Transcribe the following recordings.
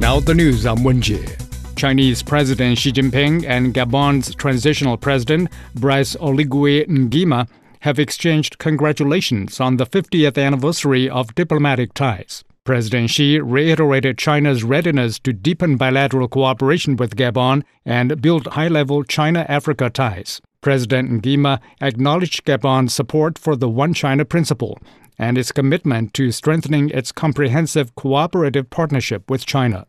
Now the news, I'm Wenjie. Chinese President Xi Jinping and Gabon's transitional president, Brice Oligui Nguema, have exchanged congratulations on the 50th anniversary of diplomatic ties. President Xi reiterated China's readiness to deepen bilateral cooperation with Gabon and build high-level China-Africa ties. President Nguema acknowledged Gabon's support for the One China principle and its commitment to strengthening its comprehensive cooperative partnership with China.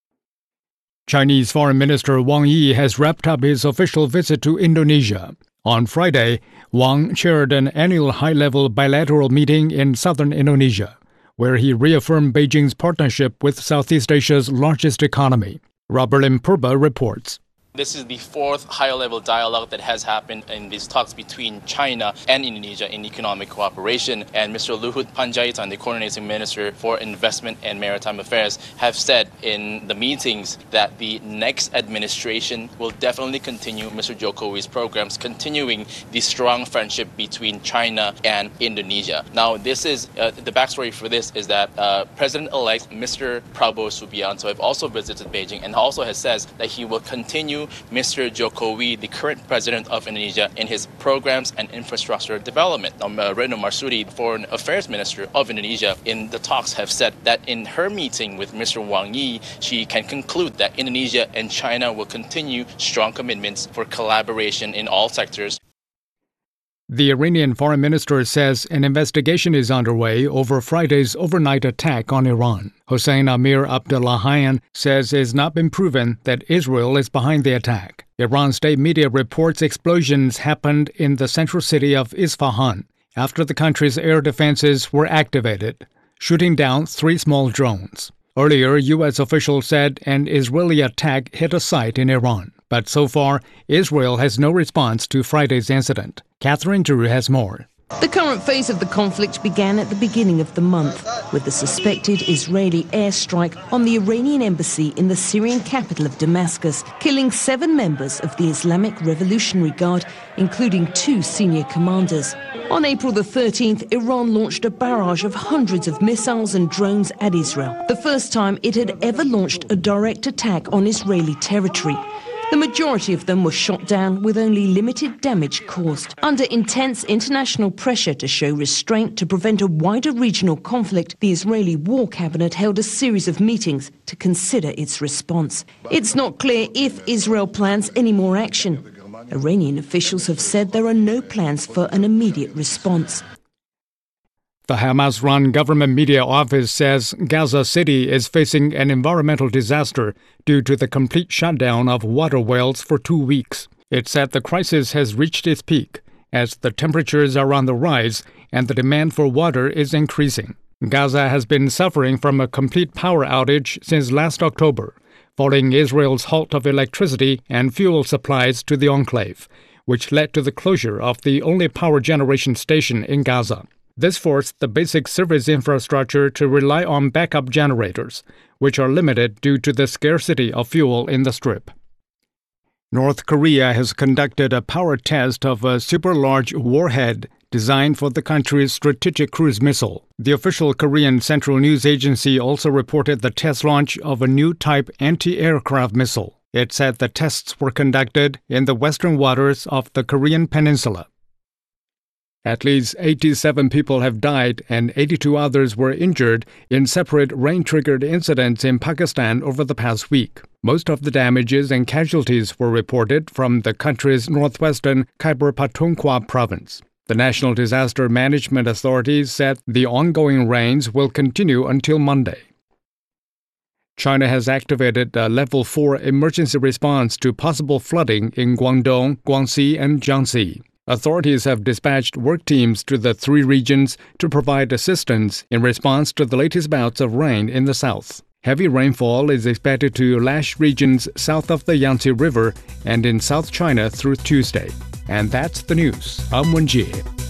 Chinese Foreign Minister Wang Yi has wrapped up his official visit to Indonesia. On Friday, Wang chaired an annual high-level bilateral meeting in southern Indonesia, where he reaffirmed Beijing's partnership with Southeast Asia's largest economy. Robert Lim Purba reports. This is the fourth higher-level dialogue that has happened in these talks between China and Indonesia in economic cooperation. And Mr. Luhut Panjaitan, the coordinating minister for investment and maritime affairs, have said in the meetings that the next administration will definitely continue Mr. Jokowi's programs, continuing the strong friendship between China and Indonesia. Now, this is the backstory for this is that President-elect Mr. Prabowo Subianto have also visited Beijing and also has said that he will continue Mr. Jokowi, the current president of Indonesia, in his programs and infrastructure development. Retno Marsudi, Foreign Affairs Minister of Indonesia, in the talks have said that in her meeting with Mr. Wang Yi, she can conclude that Indonesia and China will continue strong commitments for collaboration in all sectors. The Iranian foreign minister says an investigation is underway over Friday's overnight attack on Iran. Hossein Amir Abdullahian says it has not been proven that Israel is behind the attack. Iran state media reports explosions happened in the central city of Isfahan after the country's air defenses were activated, shooting down 3 small drones. Earlier, U.S. officials said an Israeli attack hit a site in Iran. But so far, Israel has no response to Friday's incident. Catherine Drew has more. The current phase of the conflict began at the beginning of the month with the suspected Israeli airstrike on the Iranian embassy in the Syrian capital of Damascus, killing 7 members of the Islamic Revolutionary Guard, including 2 senior commanders. On April the 13th, Iran launched a barrage of hundreds of missiles and drones at Israel, the first time it had ever launched a direct attack on Israeli territory. The majority of them were shot down with only limited damage caused. Under intense international pressure to show restraint to prevent a wider regional conflict, the Israeli War Cabinet held a series of meetings to consider its response. It's not clear if Israel plans any more action. Iranian officials have said there are no plans for an immediate response. The Hamas-run government media office says Gaza City is facing an environmental disaster due to the complete shutdown of water wells for 2 weeks. It said the crisis has reached its peak as the temperatures are on the rise and the demand for water is increasing. Gaza has been suffering from a complete power outage since last October, following Israel's halt of electricity and fuel supplies to the enclave, which led to the closure of the only power generation station in Gaza. This forced the basic service infrastructure to rely on backup generators, which are limited due to the scarcity of fuel in the Strip. North Korea has conducted a power test of a super-large warhead designed for the country's strategic cruise missile. The official Korean Central News Agency also reported the test launch of a new type anti-aircraft missile. It said the tests were conducted in the western waters of the Korean peninsula. At least 87 people have died and 82 others were injured in separate rain-triggered incidents in Pakistan over the past week. Most of the damages and casualties were reported from the country's northwestern Khyber Pakhtunkhwa province. The National Disaster Management Authority said the ongoing rains will continue until Monday. China has activated a Level 4 emergency response to possible flooding in Guangdong, Guangxi, and Jiangxi. Authorities have dispatched work teams to the 3 regions to provide assistance in response to the latest bouts of rain in the south. Heavy rainfall is expected to lash regions south of the Yangtze River and in South China through Tuesday. And that's the news. I'm Wenjie.